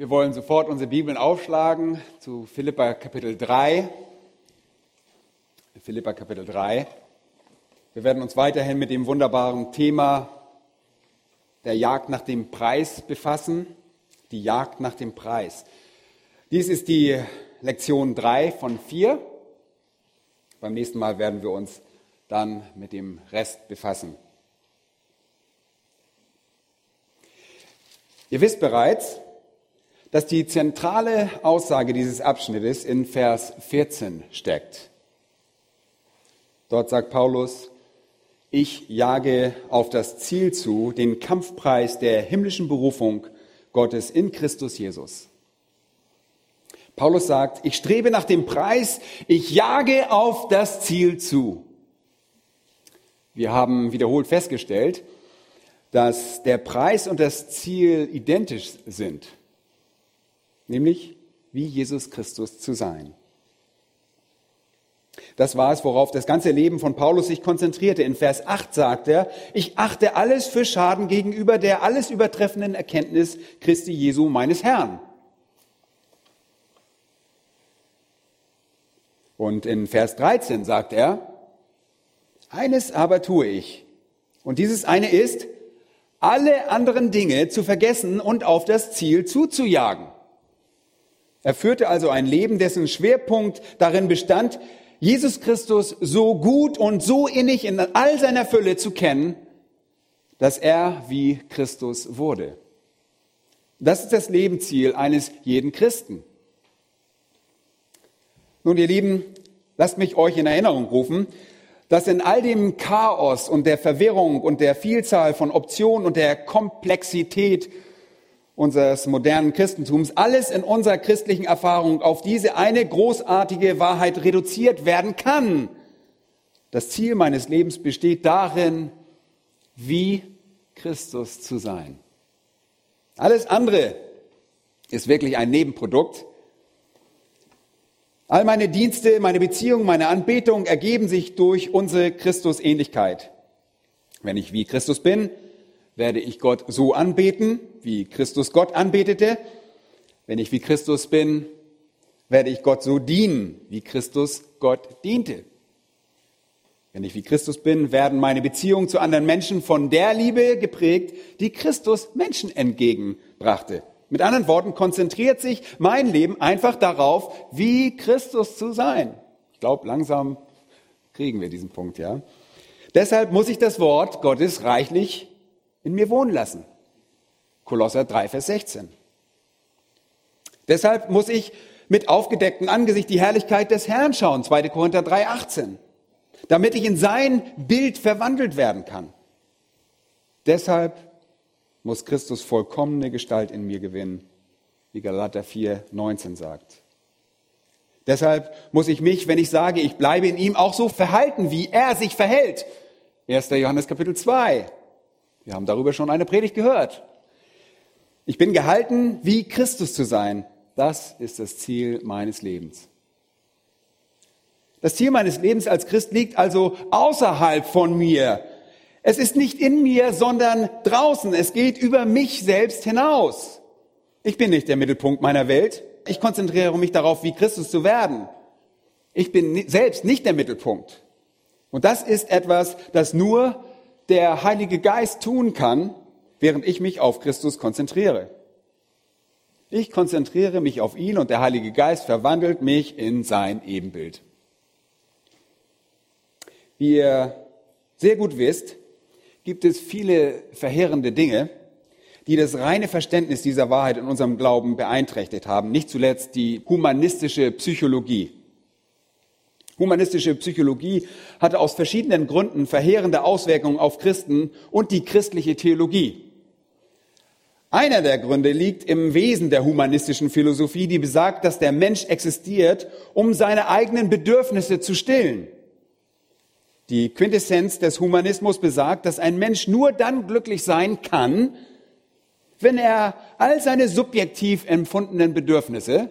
Wir wollen sofort unsere Bibeln aufschlagen zu Philipper Kapitel 3. Philipper Kapitel 3. Wir werden uns weiterhin mit dem wunderbaren Thema der Jagd nach dem Preis befassen. Die Jagd nach dem Preis. Dies ist die Lektion 3 von 4. Beim nächsten Mal werden wir uns dann mit dem Rest befassen. Ihr wisst bereits, dass die zentrale Aussage dieses Abschnittes in Vers 14 steckt. Dort sagt Paulus: Ich jage auf das Ziel zu, den Kampfpreis der himmlischen Berufung Gottes in Christus Jesus. Paulus sagt, ich strebe nach dem Preis, ich jage auf das Ziel zu. Wir haben wiederholt festgestellt, dass der Preis und das Ziel identisch sind, nämlich wie Jesus Christus zu sein. Das war es, worauf das ganze Leben von Paulus sich konzentrierte. In Vers 8 sagt er, ich achte alles für Schaden gegenüber der alles übertreffenden Erkenntnis Christi Jesu, meines Herrn. Und in Vers 13 sagt er, eines aber tue ich. Und dieses eine ist, alle anderen Dinge zu vergessen und auf das Ziel zuzujagen. Er führte also ein Leben, dessen Schwerpunkt darin bestand, Jesus Christus so gut und so innig in all seiner Fülle zu kennen, dass er wie Christus wurde. Das ist das Lebensziel eines jeden Christen. Nun, ihr Lieben, lasst mich euch in Erinnerung rufen, dass in all dem Chaos und der Verwirrung und der Vielzahl von Optionen und der Komplexität unseres modernen Christentums alles in unserer christlichen Erfahrung auf diese eine großartige Wahrheit reduziert werden kann. Das Ziel meines Lebens besteht darin, wie Christus zu sein. Alles andere ist wirklich ein Nebenprodukt. All meine Dienste, meine Beziehungen, meine Anbetung ergeben sich durch unsere Christusähnlichkeit. Wenn ich wie Christus bin, werde ich Gott so anbeten, wie Christus Gott anbetete. Wenn ich wie Christus bin, werde ich Gott so dienen, wie Christus Gott diente. Wenn ich wie Christus bin, werden meine Beziehungen zu anderen Menschen von der Liebe geprägt, die Christus Menschen entgegenbrachte. Mit anderen Worten, konzentriert sich mein Leben einfach darauf, wie Christus zu sein. Ich glaube, langsam kriegen wir diesen Punkt, ja. Deshalb muss ich das Wort Gottes reichlich in mir wohnen lassen. Kolosser 3, Vers 16. Deshalb muss ich mit aufgedecktem Angesicht die Herrlichkeit des Herrn schauen, 2. Korinther 3, 18, damit ich in sein Bild verwandelt werden kann. Deshalb muss Christus vollkommene Gestalt in mir gewinnen, wie Galater 4, 19 sagt. Deshalb muss ich mich, wenn ich sage, ich bleibe in ihm, auch so verhalten, wie er sich verhält. 1. Johannes Kapitel 2. Wir haben darüber schon eine Predigt gehört. Ich bin gehalten, wie Christus zu sein. Das ist das Ziel meines Lebens. Das Ziel meines Lebens als Christ liegt also außerhalb von mir. Es ist nicht in mir, sondern draußen. Es geht über mich selbst hinaus. Ich bin nicht der Mittelpunkt meiner Welt. Ich konzentriere mich darauf, wie Christus zu werden. Ich bin selbst nicht der Mittelpunkt. Und das ist etwas, das nur der Heilige Geist tun kann, während ich mich auf Christus konzentriere. Ich konzentriere mich auf ihn und der Heilige Geist verwandelt mich in sein Ebenbild. Wie ihr sehr gut wisst, gibt es viele verheerende Dinge, die das reine Verständnis dieser Wahrheit in unserem Glauben beeinträchtigt haben. Nicht zuletzt die humanistische Psychologie. Humanistische Psychologie hatte aus verschiedenen Gründen verheerende Auswirkungen auf Christen und die christliche Theologie. Einer der Gründe liegt im Wesen der humanistischen Philosophie, die besagt, dass der Mensch existiert, um seine eigenen Bedürfnisse zu stillen. Die Quintessenz des Humanismus besagt, dass ein Mensch nur dann glücklich sein kann, wenn er all seine subjektiv empfundenen Bedürfnisse,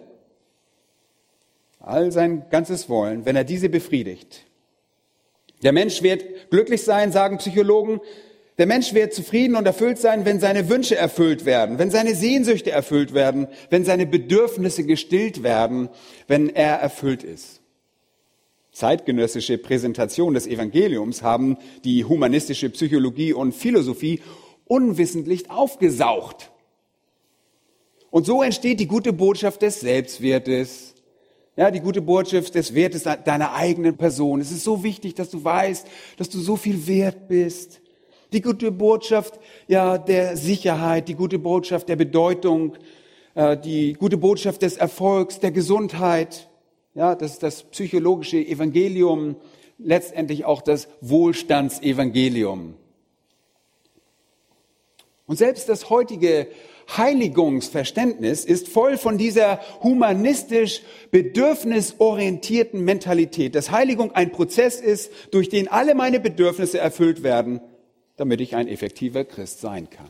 all sein ganzes Wollen, wenn er diese befriedigt. Der Mensch wird glücklich sein, sagen Psychologen, Der Mensch wird zufrieden und erfüllt sein, wenn seine Wünsche erfüllt werden, wenn seine Sehnsüchte erfüllt werden, wenn seine Bedürfnisse gestillt werden, wenn er erfüllt ist. Zeitgenössische Präsentationen des Evangeliums haben die humanistische Psychologie und Philosophie unwissentlich aufgesaugt. Und so entsteht die gute Botschaft des Selbstwertes. Ja, die gute Botschaft des Wertes deiner eigenen Person. Es ist so wichtig, dass du weißt, dass du so viel wert bist. Die gute Botschaft, ja, der Sicherheit, die gute Botschaft der Bedeutung, die gute Botschaft des Erfolgs, der Gesundheit. Ja, das ist das psychologische Evangelium, letztendlich auch das Wohlstandsevangelium. Und selbst das heutige Heiligungsverständnis ist voll von dieser humanistisch bedürfnisorientierten Mentalität, dass Heiligung ein Prozess ist, durch den alle meine Bedürfnisse erfüllt werden, damit ich ein effektiver Christ sein kann.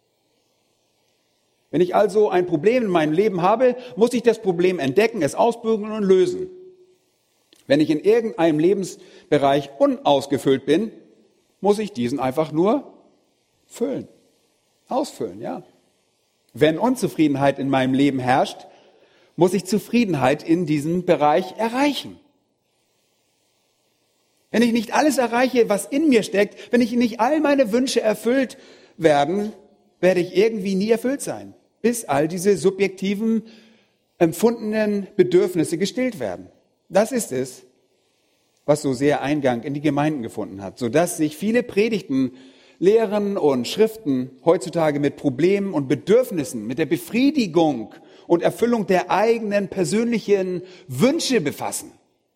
Wenn ich also ein Problem in meinem Leben habe, muss ich das Problem entdecken, es ausbügeln und lösen. Wenn ich in irgendeinem Lebensbereich unausgefüllt bin, muss ich diesen einfach nur füllen, ausfüllen, ja. Wenn Unzufriedenheit in meinem Leben herrscht, muss ich Zufriedenheit in diesem Bereich erreichen. Wenn ich nicht alles erreiche, was in mir steckt, wenn ich nicht all meine Wünsche erfüllt werden, werde ich irgendwie nie erfüllt sein, bis all diese subjektiven, empfundenen Bedürfnisse gestillt werden. Das ist es, was so sehr Eingang in die Gemeinden gefunden hat, sodass sich viele Predigten, Lehren und Schriften heutzutage mit Problemen und Bedürfnissen, mit der Befriedigung und Erfüllung der eigenen persönlichen Wünsche befassen.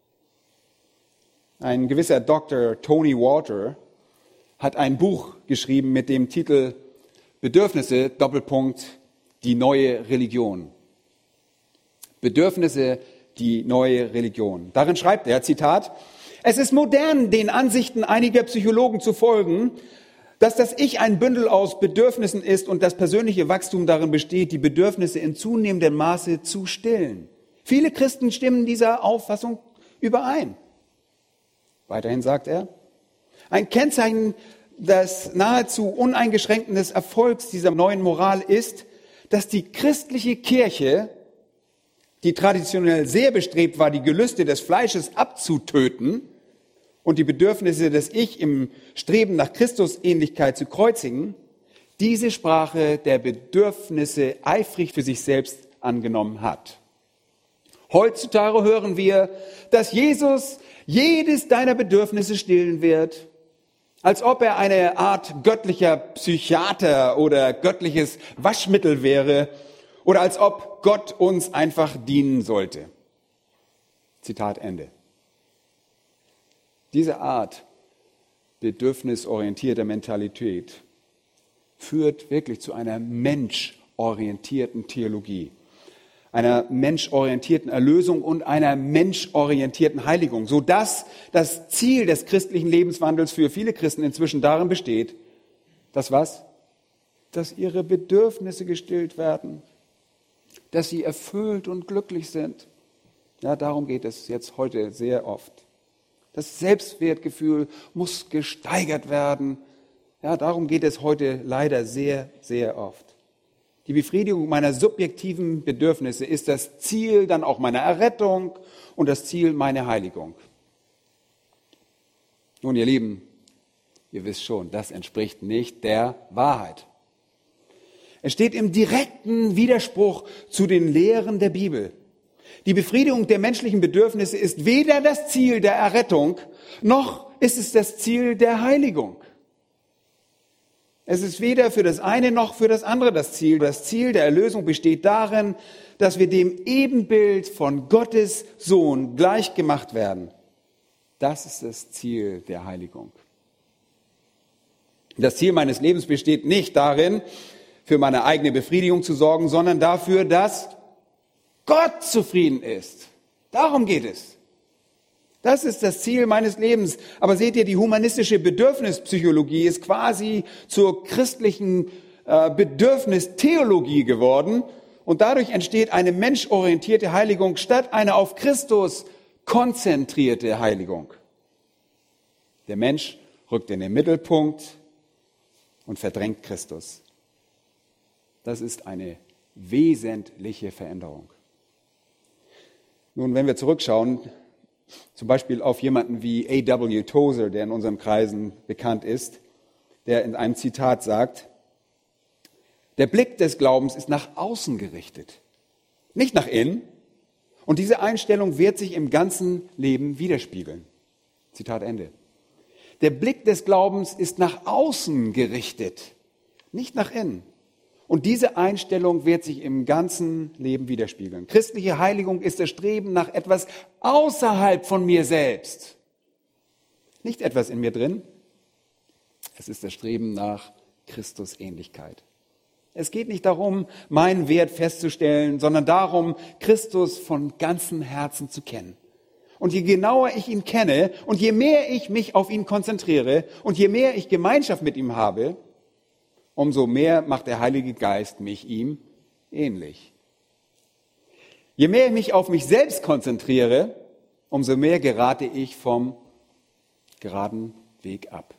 Ein gewisser Dr. Tony Walter hat ein Buch geschrieben mit dem Titel Bedürfnisse, die neue Religion. Bedürfnisse, die neue Religion. Darin schreibt er, Zitat, es ist modern, den Ansichten einiger Psychologen zu folgen, dass das Ich ein Bündel aus Bedürfnissen ist und das persönliche Wachstum darin besteht, die Bedürfnisse in zunehmendem Maße zu stillen. Viele Christen stimmen dieser Auffassung überein. Weiterhin sagt er, ein Kennzeichen des nahezu uneingeschränkten Erfolgs dieser neuen Moral ist, dass die christliche Kirche, die traditionell sehr bestrebt war, die Gelüste des Fleisches abzutöten und die Bedürfnisse des Ich im Streben nach Christusähnlichkeit zu kreuzigen, diese Sprache der Bedürfnisse eifrig für sich selbst angenommen hat. Heutzutage hören wir, dass Jesus jedes deiner Bedürfnisse stillen wird, als ob er eine Art göttlicher Psychiater oder göttliches Waschmittel wäre oder als ob Gott uns einfach dienen sollte. Zitat Ende. Diese Art bedürfnisorientierter Mentalität führt wirklich zu einer menschorientierten Theologie, einer menschorientierten Erlösung und einer menschorientierten Heiligung, sodass das Ziel des christlichen Lebenswandels für viele Christen inzwischen darin besteht, dass was? Dass ihre Bedürfnisse gestillt werden, dass sie erfüllt und glücklich sind. Ja, darum geht es jetzt heute sehr oft. Das Selbstwertgefühl muss gesteigert werden. Ja, darum geht es heute leider sehr, sehr oft. Die Befriedigung meiner subjektiven Bedürfnisse ist das Ziel dann auch meiner Errettung und das Ziel meiner Heiligung. Nun, ihr Lieben, ihr wisst schon, das entspricht nicht der Wahrheit. Es steht im direkten Widerspruch zu den Lehren der Bibel. Die Befriedigung der menschlichen Bedürfnisse ist weder das Ziel der Errettung, noch ist es das Ziel der Heiligung. Es ist weder für das eine noch für das andere das Ziel. Das Ziel der Erlösung besteht darin, dass wir dem Ebenbild von Gottes Sohn gleichgemacht werden. Das ist das Ziel der Heiligung. Das Ziel meines Lebens besteht nicht darin, für meine eigene Befriedigung zu sorgen, sondern dafür, dass Gott zufrieden ist. Darum geht es. Das ist das Ziel meines Lebens. Aber seht ihr, die humanistische Bedürfnispsychologie ist quasi zur christlichen Bedürfnistheologie geworden. Und dadurch entsteht eine menschorientierte Heiligung statt einer auf Christus konzentrierte Heiligung. Der Mensch rückt in den Mittelpunkt und verdrängt Christus. Das ist eine wesentliche Veränderung. Nun, wenn wir zurückschauen, zum Beispiel auf jemanden wie A.W. Tozer, der in unseren Kreisen bekannt ist, der in einem Zitat sagt, der Blick des Glaubens ist nach außen gerichtet, nicht nach innen. Und diese Einstellung wird sich im ganzen Leben widerspiegeln. Zitat Ende. Der Blick des Glaubens ist nach außen gerichtet, nicht nach innen. Und diese Einstellung wird sich im ganzen Leben widerspiegeln. Christliche Heiligung ist das Streben nach etwas außerhalb von mir selbst. Nicht etwas in mir drin. Es ist das Streben nach Christusähnlichkeit. Es geht nicht darum, meinen Wert festzustellen, sondern darum, Christus von ganzem Herzen zu kennen. Und je genauer ich ihn kenne und je mehr ich mich auf ihn konzentriere und je mehr ich Gemeinschaft mit ihm habe, umso mehr macht der Heilige Geist mich ihm ähnlich. Je mehr ich mich auf mich selbst konzentriere, umso mehr gerate ich vom geraden Weg ab.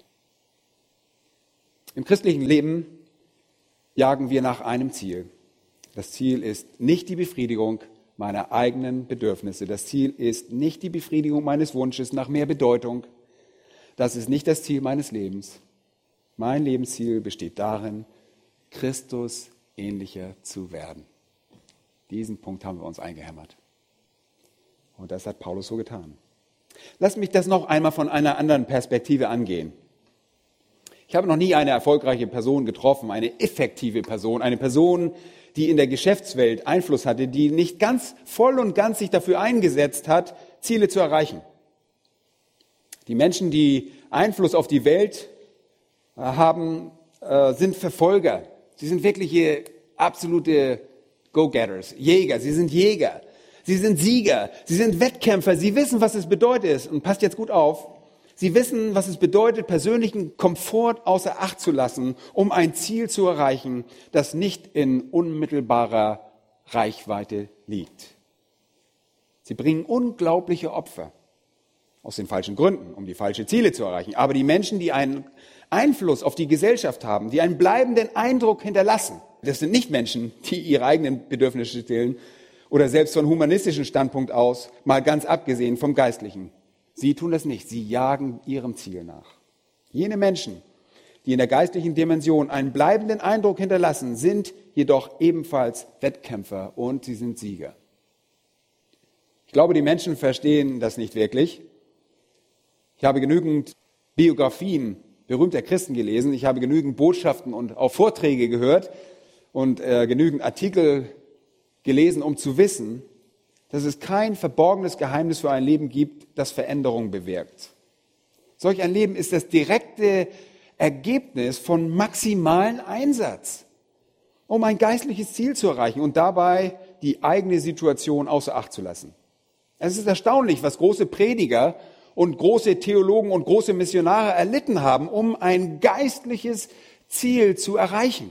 Im christlichen Leben jagen wir nach einem Ziel. Das Ziel ist nicht die Befriedigung meiner eigenen Bedürfnisse. Das Ziel ist nicht die Befriedigung meines Wunsches nach mehr Bedeutung. Das ist nicht das Ziel meines Lebens. Mein Lebensziel besteht darin, Christus ähnlicher zu werden. Diesen Punkt haben wir uns eingehämmert. Und das hat Paulus so getan. Lass mich das noch einmal von einer anderen Perspektive angehen. Ich habe noch nie eine erfolgreiche Person getroffen, eine effektive Person, eine Person, die in der Geschäftswelt Einfluss hatte, die nicht ganz voll und ganz sich dafür eingesetzt hat, Ziele zu erreichen. Die Menschen, die Einfluss auf die Welt haben, sind Verfolger. Sie sind wirkliche absolute Go-Getters, Jäger. Sie sind Jäger. Sie sind Sieger. Sie sind Wettkämpfer. Sie wissen, was es bedeutet. Und passt jetzt gut auf. Sie wissen, was es bedeutet, persönlichen Komfort außer Acht zu lassen, um ein Ziel zu erreichen, das nicht in unmittelbarer Reichweite liegt. Sie bringen unglaubliche Opfer. Aus den falschen Gründen, um die falschen Ziele zu erreichen. Aber die Menschen, die einen Einfluss auf die Gesellschaft haben, die einen bleibenden Eindruck hinterlassen, das sind nicht Menschen, die ihre eigenen Bedürfnisse stillen oder selbst von humanistischen Standpunkt aus, mal ganz abgesehen vom Geistlichen. Sie tun das nicht, sie jagen ihrem Ziel nach. Jene Menschen, die in der geistlichen Dimension einen bleibenden Eindruck hinterlassen, sind jedoch ebenfalls Wettkämpfer und sie sind Sieger. Ich glaube, die Menschen verstehen das nicht wirklich. Ich habe genügend Biografien berühmter Christen gelesen, ich habe genügend Botschaften und auch Vorträge gehört und genügend Artikel gelesen, um zu wissen, dass es kein verborgenes Geheimnis für ein Leben gibt, das Veränderung bewirkt. Solch ein Leben ist das direkte Ergebnis von maximalen Einsatz, um ein geistliches Ziel zu erreichen und dabei die eigene Situation außer Acht zu lassen. Es ist erstaunlich, was große Prediger und große Theologen und große Missionare erlitten haben, um ein geistliches Ziel zu erreichen.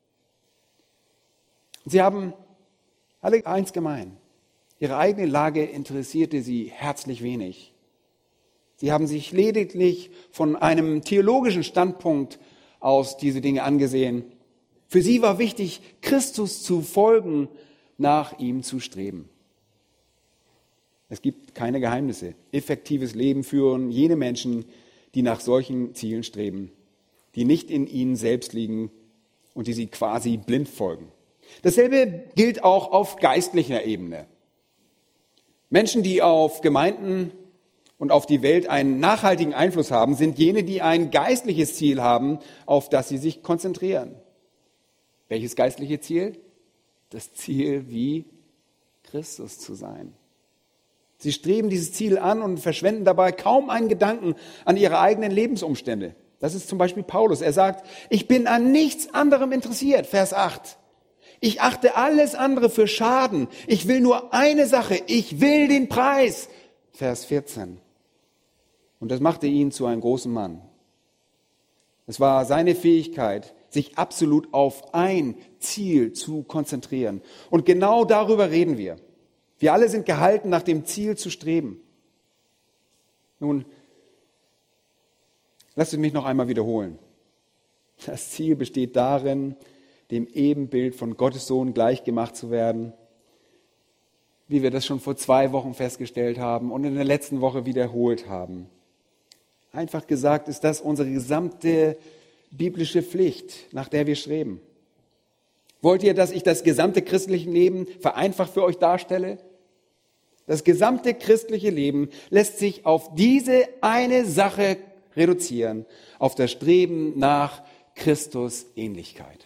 Sie haben alle eins gemein. Ihre eigene Lage interessierte sie herzlich wenig. Sie haben sich lediglich von einem theologischen Standpunkt aus diese Dinge angesehen. Für sie war wichtig, Christus zu folgen, nach ihm zu streben. Es gibt keine Geheimnisse. Effektives Leben führen jene Menschen, die nach solchen Zielen streben, die nicht in ihnen selbst liegen und die sie quasi blind folgen. Dasselbe gilt auch auf geistlicher Ebene. Menschen, die auf Gemeinden und auf die Welt einen nachhaltigen Einfluss haben, sind jene, die ein geistliches Ziel haben, auf das sie sich konzentrieren. Welches geistliche Ziel? Das Ziel, wie Christus zu sein. Sie streben dieses Ziel an und verschwenden dabei kaum einen Gedanken an ihre eigenen Lebensumstände. Das ist zum Beispiel Paulus. Er sagt, ich bin an nichts anderem interessiert. Vers 8. Ich achte alles andere für Schaden. Ich will nur eine Sache. Ich will den Preis. Vers 14. Und das machte ihn zu einem großen Mann. Es war seine Fähigkeit, sich absolut auf ein Ziel zu konzentrieren. Und genau darüber reden wir. Wir alle sind gehalten, nach dem Ziel zu streben. Nun, lasst mich noch einmal wiederholen. Das Ziel besteht darin, dem Ebenbild von Gottes Sohn gleichgemacht zu werden, wie wir das schon vor 2 Wochen festgestellt haben und in der letzten Woche wiederholt haben. Einfach gesagt ist das unsere gesamte biblische Pflicht, nach der wir streben. Wollt ihr, dass ich das gesamte christliche Leben vereinfacht für euch darstelle? Das gesamte christliche Leben lässt sich auf diese eine Sache reduzieren, auf das Streben nach Christus Ähnlichkeit.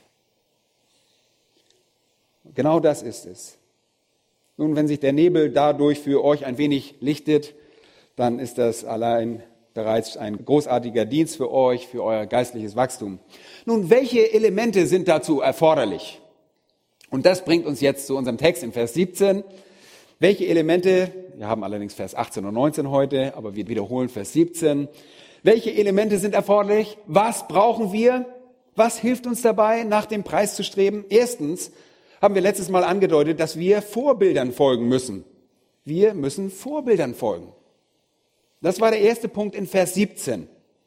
Genau das ist es. Nun, wenn sich der Nebel dadurch für euch ein wenig lichtet, dann ist das allein bereits ein großartiger Dienst für euch, für euer geistliches Wachstum. Nun, welche Elemente sind dazu erforderlich? Und das bringt uns jetzt zu unserem Text in Vers 17. Welche Elemente, wir haben allerdings Vers 18 und 19 heute, aber wir wiederholen Vers 17. Welche Elemente sind erforderlich? Was brauchen wir? Was hilft uns dabei, nach dem Preis zu streben? Erstens haben wir letztes Mal angedeutet, dass wir Vorbildern folgen müssen. Wir müssen Vorbildern folgen. Das war der erste Punkt in Vers 17.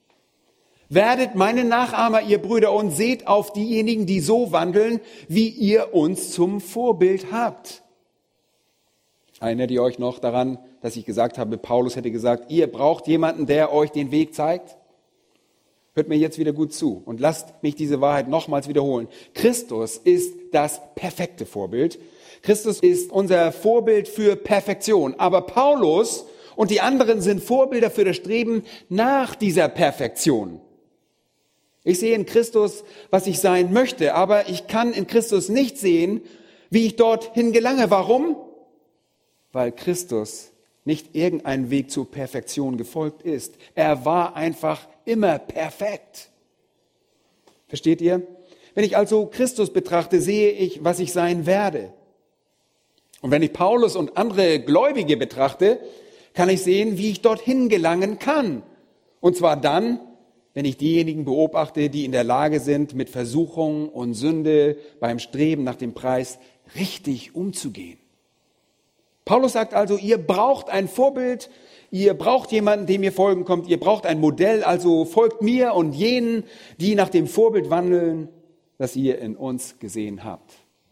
Werdet meine Nachahmer, ihr Brüder, und seht auf diejenigen, die so wandeln, wie ihr uns zum Vorbild habt. Erinnert ihr euch noch daran, dass ich gesagt habe, Paulus hätte gesagt, ihr braucht jemanden, der euch den Weg zeigt? Hört mir jetzt wieder gut zu und lasst mich diese Wahrheit nochmals wiederholen. Christus ist das perfekte Vorbild. Christus ist unser Vorbild für Perfektion. Aber Paulus und die anderen sind Vorbilder für das Streben nach dieser Perfektion. Ich sehe in Christus, was ich sein möchte, aber ich kann in Christus nicht sehen, wie ich dorthin gelange. Warum? Weil Christus nicht irgendeinen Weg zur Perfektion gefolgt ist. Er war einfach immer perfekt. Versteht ihr? Wenn ich also Christus betrachte, sehe ich, was ich sein werde. Und wenn ich Paulus und andere Gläubige betrachte, kann ich sehen, wie ich dorthin gelangen kann. Und zwar dann, wenn ich diejenigen beobachte, die in der Lage sind, mit Versuchung und Sünde beim Streben nach dem Preis richtig umzugehen. Paulus sagt also, ihr braucht ein Vorbild, ihr braucht jemanden, dem ihr folgen kommt, ihr braucht ein Modell, also folgt mir und jenen, die nach dem Vorbild wandeln, das ihr in uns gesehen habt.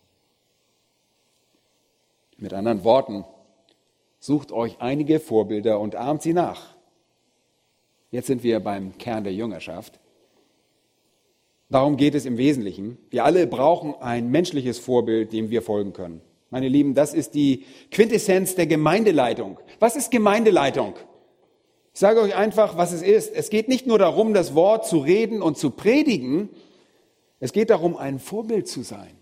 Mit anderen Worten, sucht euch einige Vorbilder und ahmt sie nach. Jetzt sind wir beim Kern der Jüngerschaft. Darum geht es im Wesentlichen. Wir alle brauchen ein menschliches Vorbild, dem wir folgen können. Meine Lieben, das ist die Quintessenz der Gemeindeleitung. Was ist Gemeindeleitung? Ich sage euch einfach, was es ist. Es geht nicht nur darum, das Wort zu reden und zu predigen. Es geht darum, ein Vorbild zu sein.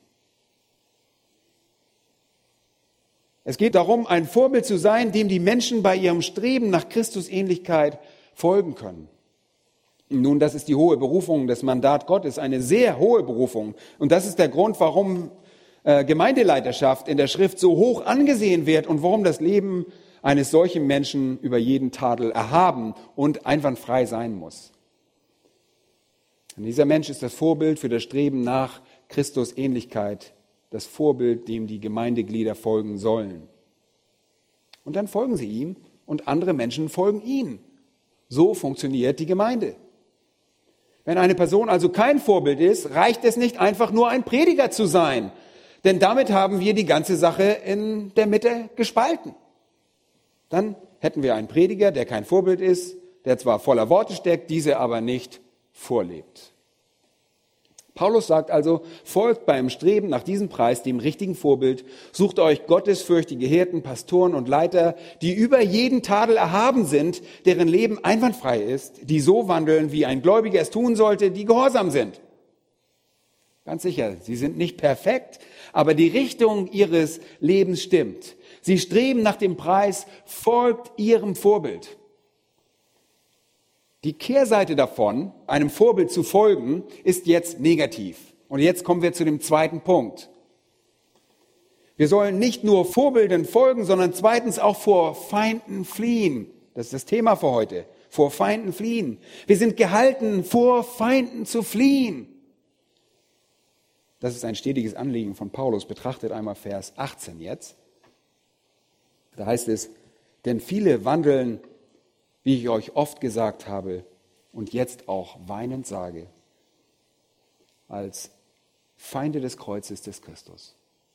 Es geht darum, ein Vorbild zu sein, dem die Menschen bei ihrem Streben nach Christusähnlichkeit folgen können. Nun, das ist die hohe Berufung, das Mandat Gottes, eine sehr hohe Berufung. Und das ist der Grund, warum Gemeindeleiterschaft in der Schrift so hoch angesehen wird und warum das Leben eines solchen Menschen über jeden Tadel erhaben und einwandfrei sein muss. Und dieser Mensch ist das Vorbild für das Streben nach Christusähnlichkeit, das Vorbild, dem die Gemeindeglieder folgen sollen. Und dann folgen sie ihm und andere Menschen folgen ihm. So funktioniert die Gemeinde. Wenn eine Person also kein Vorbild ist, reicht es nicht einfach nur ein Prediger zu sein. Denn damit haben wir die ganze Sache in der Mitte gespalten. Dann hätten wir einen Prediger, der kein Vorbild ist, der zwar voller Worte steckt, diese aber nicht vorlebt. Paulus sagt also, folgt beim Streben nach diesem Preis dem richtigen Vorbild, sucht euch gottesfürchtige Hirten, Pastoren und Leiter, die über jeden Tadel erhaben sind, deren Leben einwandfrei ist, die so wandeln, wie ein Gläubiger es tun sollte, die gehorsam sind. Ganz sicher, sie sind nicht perfekt, aber die Richtung ihres Lebens stimmt. Sie streben nach dem Preis, folgt ihrem Vorbild. Die Kehrseite davon, einem Vorbild zu folgen, ist jetzt negativ. Und jetzt kommen wir zu dem zweiten Punkt. Wir sollen nicht nur Vorbildern folgen, sondern zweitens auch vor Feinden fliehen. Das ist das Thema für heute. Vor Feinden fliehen. Wir sind gehalten, vor Feinden zu fliehen. Das ist ein stetiges Anliegen von Paulus. Betrachtet einmal Vers 18 jetzt. Da heißt es, denn viele wandeln, wie ich euch oft gesagt habe und jetzt auch weinend sage. als Feinde des Kreuzes des Christus.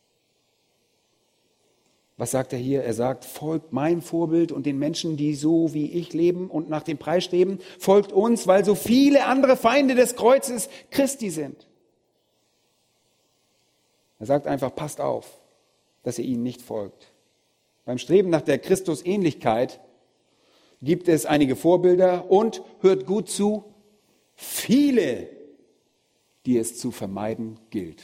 Was sagt er hier? Er sagt, folgt meinem Vorbild und den Menschen, die so wie ich leben und nach dem Preis streben. Folgt uns, weil so viele andere Feinde des Kreuzes Christi sind. Er sagt einfach, passt auf, dass ihr ihnen nicht folgt. Beim Streben nach der Christusähnlichkeit gibt es einige Vorbilder und, hört gut zu, viele, die es zu vermeiden gilt.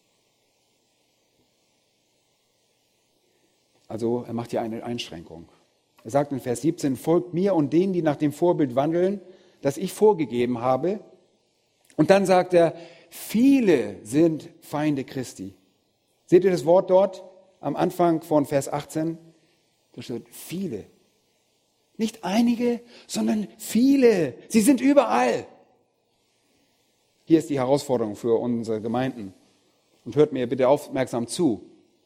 Also er macht hier eine Einschränkung. Er sagt in Vers 17, folgt mir und denen, die nach dem Vorbild wandeln, das ich vorgegeben habe. Und dann sagt er, viele sind Feinde Christi. Seht ihr das Wort dort am Anfang von Vers 18? Da steht viele. Nicht einige, sondern viele. Sie sind überall. Hier ist die Herausforderung für unsere Gemeinden. Und hört mir bitte aufmerksam zu.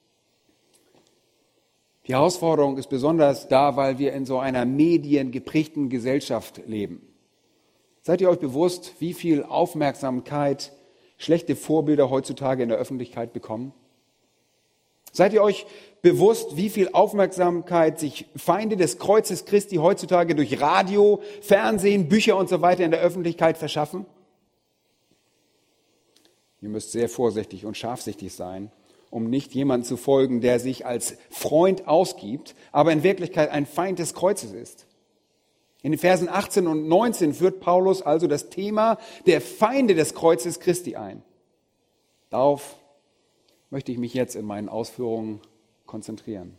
Die Herausforderung ist besonders da, weil wir in so einer mediengeprägten Gesellschaft leben. Seid ihr euch bewusst, wie viel Aufmerksamkeit schlechte Vorbilder heutzutage in der Öffentlichkeit bekommen? Seid ihr euch bewusst, wie viel Aufmerksamkeit sich Feinde des Kreuzes Christi heutzutage durch Radio, Fernsehen, Bücher und so weiter in der Öffentlichkeit verschaffen? Ihr müsst sehr vorsichtig und scharfsichtig sein, um nicht jemandem zu folgen, der sich als Freund ausgibt, aber in Wirklichkeit ein Feind des Kreuzes ist. In den Versen 18 und 19 führt Paulus also das Thema der Feinde des Kreuzes Christi ein. Darauf möchte ich mich jetzt in meinen Ausführungen konzentrieren.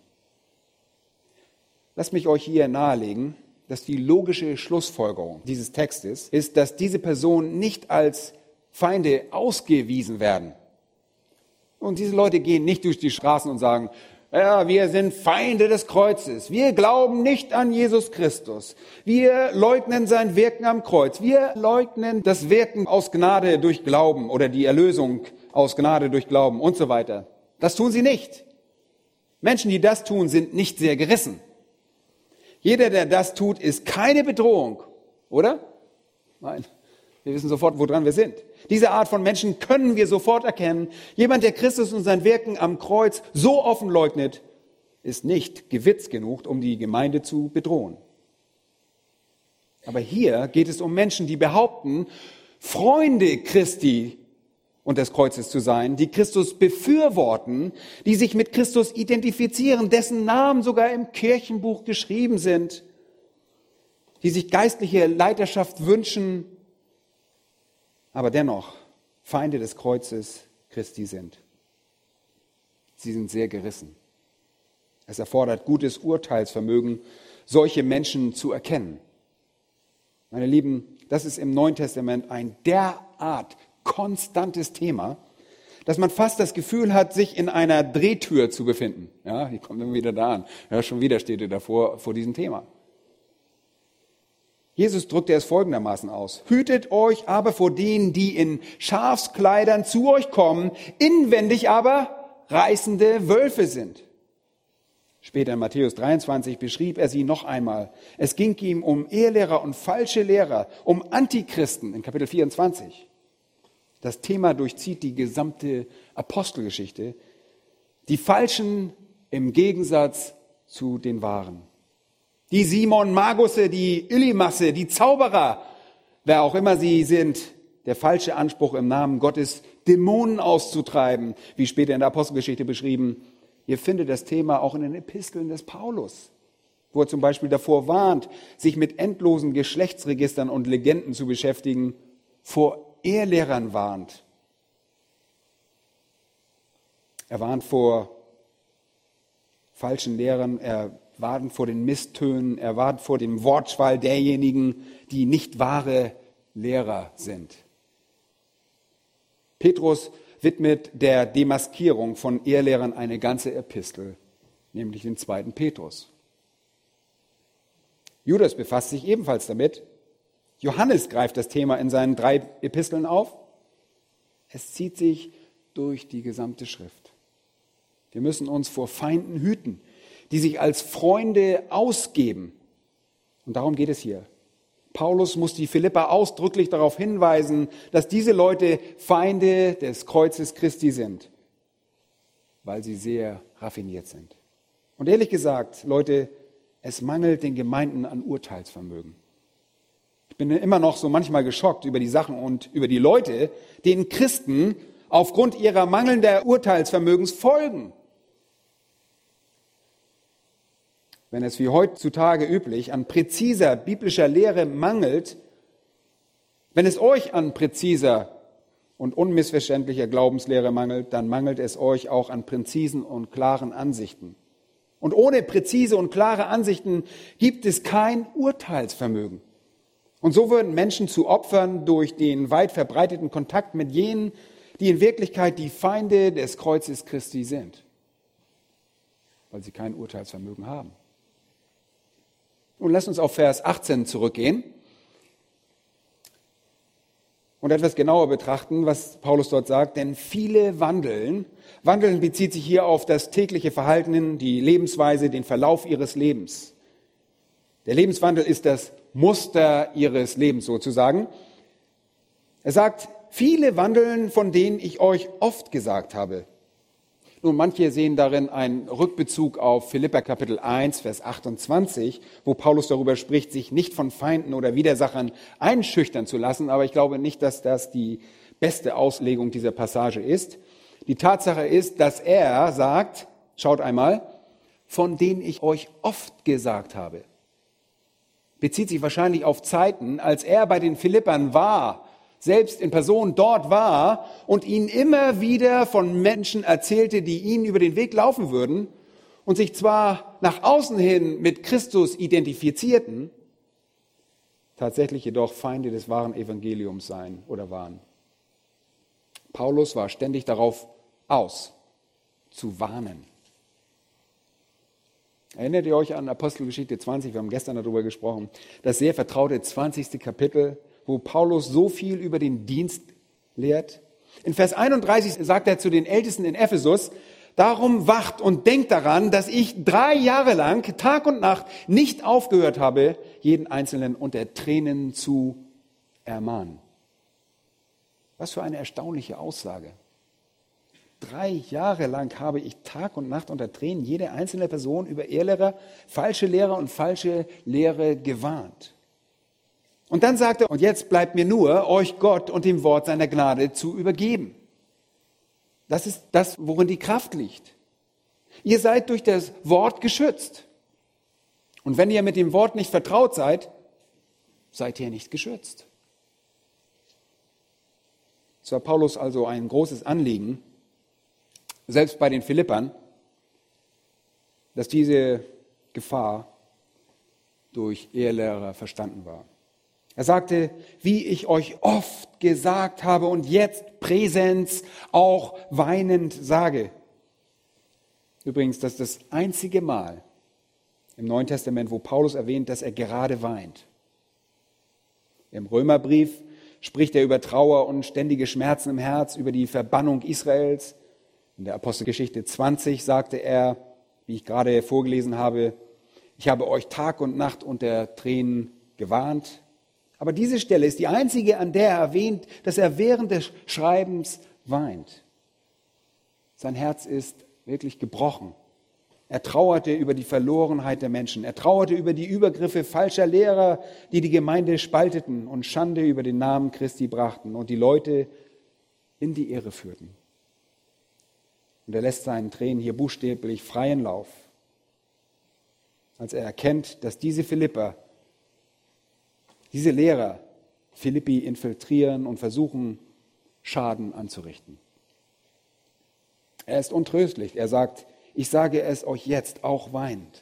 Lasst mich euch hier nahelegen, dass die logische Schlussfolgerung dieses Textes ist, dass diese Personen nicht als Feinde ausgewiesen werden. Und diese Leute gehen nicht durch die Straßen und sagen, ja, wir sind Feinde des Kreuzes. Wir glauben nicht an Jesus Christus. Wir leugnen sein Wirken am Kreuz. Wir leugnen das Wirken aus Gnade durch Glauben oder die Erlösung aus Gnade durch Glauben und so weiter. Das tun sie nicht. Menschen, die das tun, sind nicht sehr gerissen. Jeder, der das tut, ist keine Bedrohung, oder? Nein. Wir wissen sofort, woran wir sind. Diese Art von Menschen können wir sofort erkennen. Jemand, der Christus und sein Wirken am Kreuz so offen leugnet, ist nicht gewitzt genug, um die Gemeinde zu bedrohen. Aber hier geht es um Menschen, die behaupten, Freunde Christi und des Kreuzes zu sein, die Christus befürworten, die sich mit Christus identifizieren, dessen Namen sogar im Kirchenbuch geschrieben sind, die sich geistliche Leiterschaft wünschen, aber dennoch Feinde des Kreuzes Christi sind. Sie sind sehr gerissen. Es erfordert gutes Urteilsvermögen, solche Menschen zu erkennen. Meine Lieben, das ist im Neuen Testament ein derart konstantes Thema, dass man fast das Gefühl hat, sich in einer Drehtür zu befinden. Ja, die kommt immer wieder da an. Ja, schon wieder steht ihr davor vor diesem Thema. Jesus drückte es folgendermaßen aus. Hütet euch aber vor denen, die in Schafskleidern zu euch kommen, inwendig aber reißende Wölfe sind. Später in Matthäus 23 beschrieb er sie noch einmal. Es ging ihm um Irrlehrer und falsche Lehrer, um Antichristen in Kapitel 24. Das Thema durchzieht die gesamte Apostelgeschichte. Die Falschen im Gegensatz zu den Wahren. Die Simon Magusse, die Illimasse, die Zauberer, wer auch immer sie sind, der falsche Anspruch im Namen Gottes, Dämonen auszutreiben, wie später in der Apostelgeschichte beschrieben. Ihr findet das Thema auch in den Episteln des Paulus, wo er zum Beispiel davor warnt, sich mit endlosen Geschlechtsregistern und Legenden zu beschäftigen, vor Irrlehrern warnt. Er warnt vor falschen Lehrern, er warnt vor den Misstönen, er warnt vor dem Wortschwall derjenigen, die nicht wahre Lehrer sind. Petrus widmet der Demaskierung von Irrlehrern eine ganze Epistel, nämlich den 2. Petrus. Judas befasst sich ebenfalls damit. Johannes greift das Thema in seinen 3 Episteln auf. Es zieht sich durch die gesamte Schrift. Wir müssen uns vor Feinden hüten, die sich als Freunde ausgeben. Und darum geht es hier. Paulus muss die Philipper ausdrücklich darauf hinweisen, dass diese Leute Feinde des Kreuzes Christi sind, weil sie sehr raffiniert sind. Und ehrlich gesagt, Leute, es mangelt den Gemeinden an Urteilsvermögen. Ich bin immer noch so manchmal geschockt über die Sachen und über die Leute, denen Christen aufgrund ihrer mangelnden Urteilsvermögens folgen. Wenn es wie heutzutage üblich an präziser biblischer Lehre mangelt, wenn es euch an präziser und unmissverständlicher Glaubenslehre mangelt, dann mangelt es euch auch an präzisen und klaren Ansichten. Und ohne präzise und klare Ansichten gibt es kein Urteilsvermögen. Und so würden Menschen zu Opfern durch den weit verbreiteten Kontakt mit jenen, die in Wirklichkeit die Feinde des Kreuzes Christi sind, weil sie kein Urteilsvermögen haben. Nun lasst uns auf Vers 18 zurückgehen und etwas genauer betrachten, was Paulus dort sagt. Denn viele wandeln. Wandeln bezieht sich hier auf das tägliche Verhalten, die Lebensweise, den Verlauf ihres Lebens. Der Lebenswandel ist das Muster ihres Lebens sozusagen. Er sagt, viele wandeln, von denen ich euch oft gesagt habe. Nun, manche sehen darin einen Rückbezug auf Philipper Kapitel 1, Vers 28, wo Paulus darüber spricht, sich nicht von Feinden oder Widersachern einschüchtern zu lassen. Aber ich glaube nicht, dass das die beste Auslegung dieser Passage ist. Die Tatsache ist, dass er sagt, schaut einmal, von denen ich euch oft gesagt habe. Bezieht sich wahrscheinlich auf Zeiten, als er bei den Philippern war, selbst in Person dort war und ihnen immer wieder von Menschen erzählte, die ihnen über den Weg laufen würden und sich zwar nach außen hin mit Christus identifizierten, tatsächlich jedoch Feinde des wahren Evangeliums seien oder waren. Paulus war ständig darauf aus, zu warnen. Erinnert ihr euch an Apostelgeschichte 20? Wir haben gestern darüber gesprochen. Das sehr vertraute 20. Kapitel, wo Paulus so viel über den Dienst lehrt. In Vers 31 sagt er zu den Ältesten in Ephesus, darum wacht und denkt daran, dass ich 3 Jahre lang, Tag und Nacht, nicht aufgehört habe, jeden Einzelnen unter Tränen zu ermahnen. Was für eine erstaunliche Aussage. 3 Jahre lang habe ich Tag und Nacht unter Tränen jede einzelne Person über Irrlehrer, falsche Lehrer und falsche Lehre gewarnt. Und dann sagt er, und jetzt bleibt mir nur, euch Gott und dem Wort seiner Gnade zu übergeben. Das ist das, worin die Kraft liegt. Ihr seid durch das Wort geschützt. Und wenn ihr mit dem Wort nicht vertraut seid, seid ihr nicht geschützt. Es war Paulus also ein großes Anliegen, selbst bei den Philippern, dass diese Gefahr durch Irrlehrer verstanden war. Er sagte, wie ich euch oft gesagt habe und jetzt Präsens auch weinend sage. Übrigens, das ist das einzige Mal im Neuen Testament, wo Paulus erwähnt, dass er gerade weint. Im Römerbrief spricht er über Trauer und ständige Schmerzen im Herz, über die Verbannung Israels. In der Apostelgeschichte 20 sagte er, wie ich gerade vorgelesen habe, ich habe euch Tag und Nacht unter Tränen gewarnt. Aber diese Stelle ist die einzige, an der er erwähnt, dass er während des Schreibens weint. Sein Herz ist wirklich gebrochen. Er trauerte über die Verlorenheit der Menschen. Er trauerte über die Übergriffe falscher Lehrer, die die Gemeinde spalteten und Schande über den Namen Christi brachten und die Leute in die Irre führten. Und er lässt seinen Tränen hier buchstäblich freien Lauf, als er erkennt, dass diese Philipper, diese Lehrer Philippi infiltrieren und versuchen, Schaden anzurichten. Er ist untröstlich. Er sagt, ich sage es euch jetzt, auch weinend.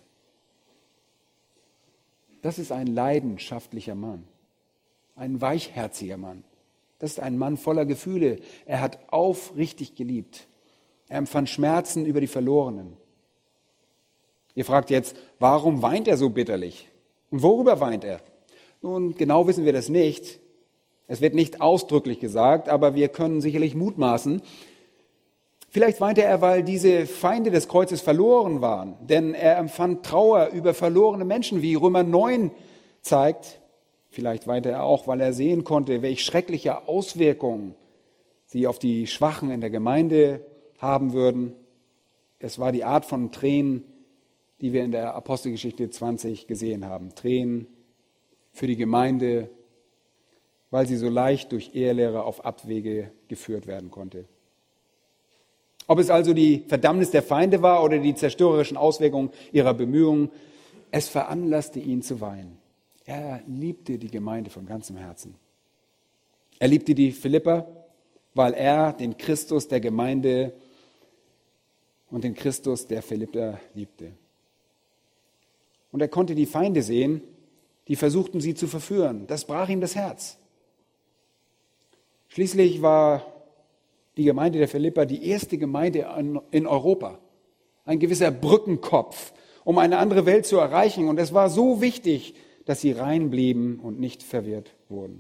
Das ist ein leidenschaftlicher Mann, ein weichherziger Mann. Das ist ein Mann voller Gefühle. Er hat aufrichtig geliebt. Er empfand Schmerzen über die Verlorenen. Ihr fragt jetzt, warum weint er so bitterlich? Und worüber weint er? Nun, genau wissen wir das nicht. Es wird nicht ausdrücklich gesagt, aber wir können sicherlich mutmaßen. Vielleicht weinte er, weil diese Feinde des Kreuzes verloren waren. Denn er empfand Trauer über verlorene Menschen, wie Römer 9 zeigt. Vielleicht weinte er auch, weil er sehen konnte, welche schreckliche Auswirkungen sie auf die Schwachen in der Gemeinde haben würden. Es war die Art von Tränen, die wir in der Apostelgeschichte 20 gesehen haben. Tränen für die Gemeinde, weil sie so leicht durch Ehelehre auf Abwege geführt werden konnte. Ob es also die Verdammnis der Feinde war oder die zerstörerischen Auswirkungen ihrer Bemühungen, es veranlasste ihn zu weinen. Er liebte die Gemeinde von ganzem Herzen. Er liebte die Philipper, weil er den Christus der Gemeinde und den Christus der Philipper liebte. Und er konnte die Feinde sehen, die versuchten, sie zu verführen. Das brach ihm das Herz. Schließlich war die Gemeinde der Philipper die erste Gemeinde in Europa. Ein gewisser Brückenkopf, um eine andere Welt zu erreichen. Und es war so wichtig, dass sie rein blieben und nicht verwirrt wurden.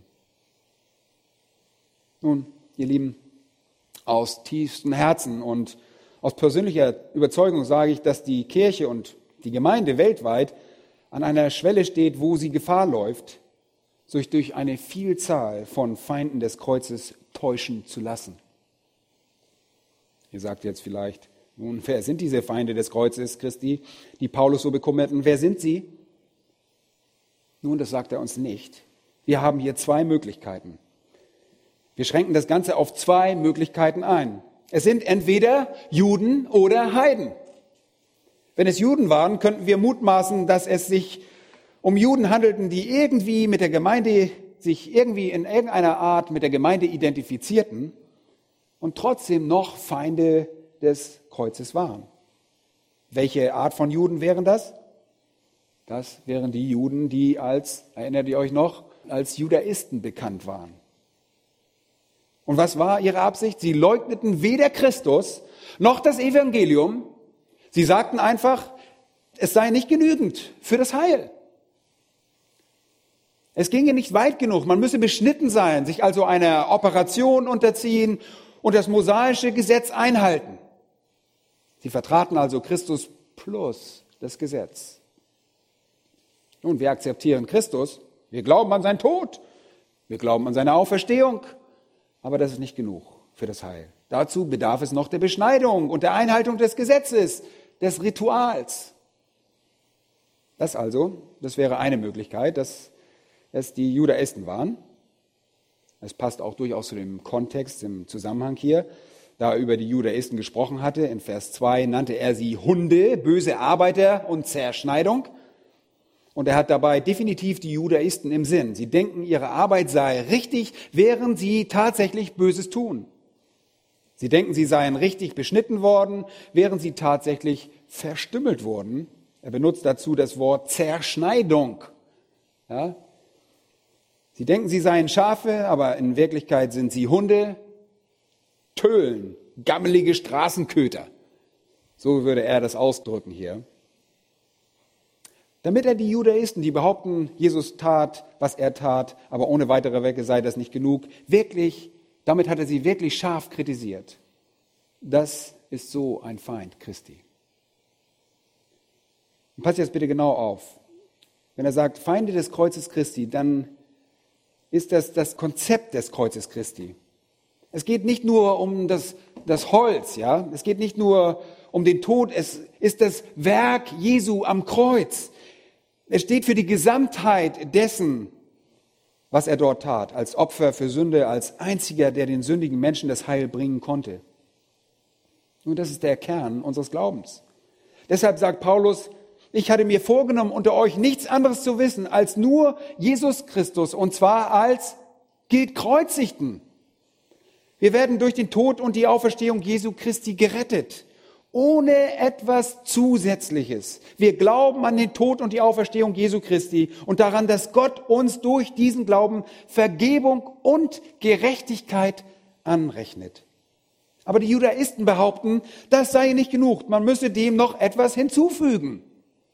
Nun, ihr Lieben, aus tiefstem Herzen und aus persönlicher Überzeugung sage ich, dass die Kirche und die Gemeinde weltweit an einer Schwelle steht, wo sie Gefahr läuft, sich durch eine Vielzahl von Feinden des Kreuzes täuschen zu lassen. Ihr sagt jetzt vielleicht, nun, wer sind diese Feinde des Kreuzes Christi, die Paulus so bekümmerten? Wer sind sie? Nun, das sagt er uns nicht. Wir haben hier zwei Möglichkeiten. Wir schränken das Ganze auf zwei Möglichkeiten ein. Es sind entweder Juden oder Heiden. Wenn es Juden waren, könnten wir mutmaßen, dass es sich um Juden handelten, die irgendwie mit der Gemeinde, sich irgendwie in irgendeiner Art mit der Gemeinde identifizierten und trotzdem noch Feinde des Kreuzes waren. Welche Art von Juden wären das? Das wären die Juden, die erinnert ihr euch noch, als Judaisten bekannt waren. Und was war ihre Absicht? Sie leugneten weder Christus noch das Evangelium. Sie sagten einfach, es sei nicht genügend für das Heil. Es ginge nicht weit genug, man müsse beschnitten sein, sich also einer Operation unterziehen und das mosaische Gesetz einhalten. Sie vertraten also Christus plus das Gesetz. Nun, wir akzeptieren Christus, wir glauben an seinen Tod, wir glauben an seine Auferstehung, aber das ist nicht genug für das Heil. Dazu bedarf es noch der Beschneidung und der Einhaltung des Gesetzes, des Rituals. Das wäre eine Möglichkeit, dass es die Judaisten waren. Es passt auch durchaus zu dem Kontext, im Zusammenhang hier, da er über die Judaisten gesprochen hatte. In Vers 2 nannte er sie Hunde, böse Arbeiter und Zerschneidung. Und er hat dabei definitiv die Judaisten im Sinn. Sie denken, ihre Arbeit sei richtig, während sie tatsächlich Böses tun. Sie denken, sie seien richtig beschnitten worden, während sie tatsächlich verstümmelt wurden. Er benutzt dazu das Wort Zerschneidung. Ja? Sie denken, sie seien Schafe, aber in Wirklichkeit sind sie Hunde, Tölen, gammelige Straßenköter. So würde er das ausdrücken hier. Damit er die Judaisten, die behaupten, Jesus tat, was er tat, aber ohne weitere Werke sei das nicht genug, damit hat er sie wirklich scharf kritisiert. Das ist so ein Feind Christi. Und passt jetzt bitte genau auf. Wenn er sagt, Feinde des Kreuzes Christi, dann ist das Konzept des Kreuzes Christi. Es geht nicht nur um das Holz, ja. Es geht nicht nur um den Tod. Es ist das Werk Jesu am Kreuz. Es steht für die Gesamtheit dessen, was er dort tat, als Opfer für Sünde, als einziger, der den sündigen Menschen das Heil bringen konnte. Nun, das ist der Kern unseres Glaubens. Deshalb sagt Paulus, ich hatte mir vorgenommen, unter euch nichts anderes zu wissen, als nur Jesus Christus, und zwar als Gekreuzigten. Wir werden durch den Tod und die Auferstehung Jesu Christi gerettet, ohne etwas Zusätzliches. Wir glauben an den Tod und die Auferstehung Jesu Christi und daran, dass Gott uns durch diesen Glauben Vergebung und Gerechtigkeit anrechnet. Aber die Judaisten behaupten, das sei nicht genug, man müsse dem noch etwas hinzufügen.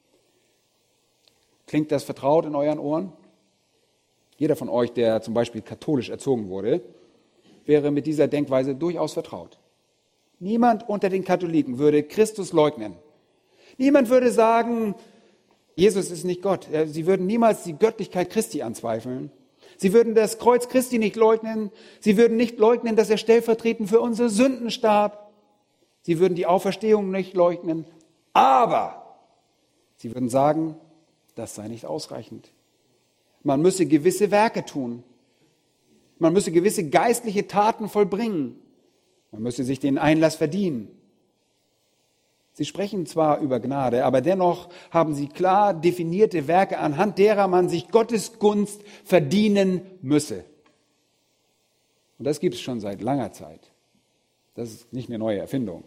Klingt das vertraut in euren Ohren? Jeder von euch, der zum Beispiel katholisch erzogen wurde, wäre mit dieser Denkweise durchaus vertraut. Niemand unter den Katholiken würde Christus leugnen. Niemand würde sagen, Jesus ist nicht Gott. Sie würden niemals die Göttlichkeit Christi anzweifeln. Sie würden das Kreuz Christi nicht leugnen. Sie würden nicht leugnen, dass er stellvertretend für unsere Sünden starb. Sie würden die Auferstehung nicht leugnen. Aber sie würden sagen, das sei nicht ausreichend. Man müsse gewisse Werke tun. Man müsse gewisse geistliche Taten vollbringen. Man müsse sich den Einlass verdienen. Sie sprechen zwar über Gnade, aber dennoch haben sie klar definierte Werke, anhand derer man sich Gottes Gunst verdienen müsse. Und das gibt es schon seit langer Zeit. Das ist nicht eine neue Erfindung.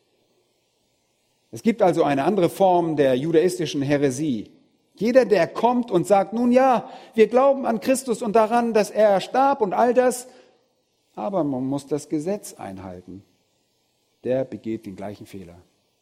Es gibt also eine andere Form der judaistischen Häresie. Jeder, der kommt und sagt, nun ja, wir glauben an Christus und daran, dass er starb und all das, aber man muss das Gesetz einhalten, der begeht den gleichen Fehler.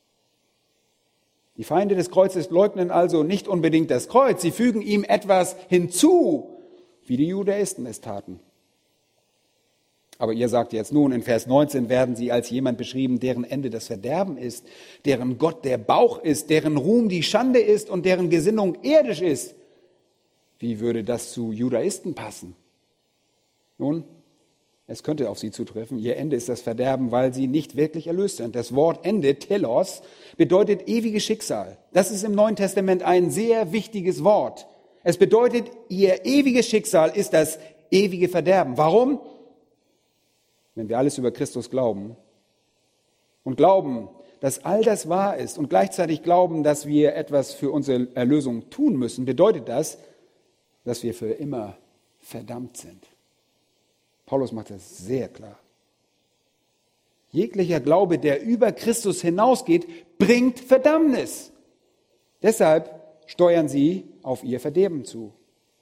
Die Feinde des Kreuzes leugnen also nicht unbedingt das Kreuz, sie fügen ihm etwas hinzu, wie die Judaisten es taten. Aber ihr sagt jetzt nun, in Vers 19 werden sie als jemand beschrieben, deren Ende das Verderben ist, deren Gott der Bauch ist, deren Ruhm die Schande ist und deren Gesinnung irdisch ist. Wie würde das zu Judaisten passen? Nun, es könnte auf sie zutreffen. Ihr Ende ist das Verderben, weil sie nicht wirklich erlöst sind. Das Wort Ende, Telos, bedeutet ewiges Schicksal. Das ist im Neuen Testament ein sehr wichtiges Wort. Es bedeutet, ihr ewiges Schicksal ist das ewige Verderben. Warum? Wenn wir alles über Christus glauben und glauben, dass all das wahr ist und gleichzeitig glauben, dass wir etwas für unsere Erlösung tun müssen, bedeutet das, dass wir für immer verdammt sind. Paulus macht das sehr klar. Jeglicher Glaube, der über Christus hinausgeht, bringt Verdammnis. Deshalb steuern sie auf ihr Verderben zu.